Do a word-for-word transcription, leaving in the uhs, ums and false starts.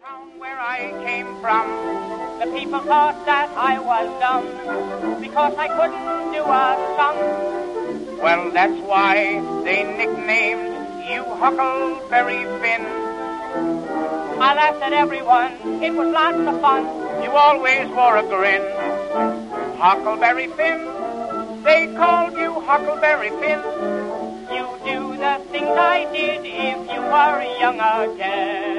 town where I came from, the people thought that I was dumb because I couldn't do a song. Well, that's why they nicknamed you Huckleberry Finn. I laughed at everyone, it was lots of fun. You always wore a grin. Huckleberry Finn, they called you Huckleberry Finn. You do the things I did if you were young again.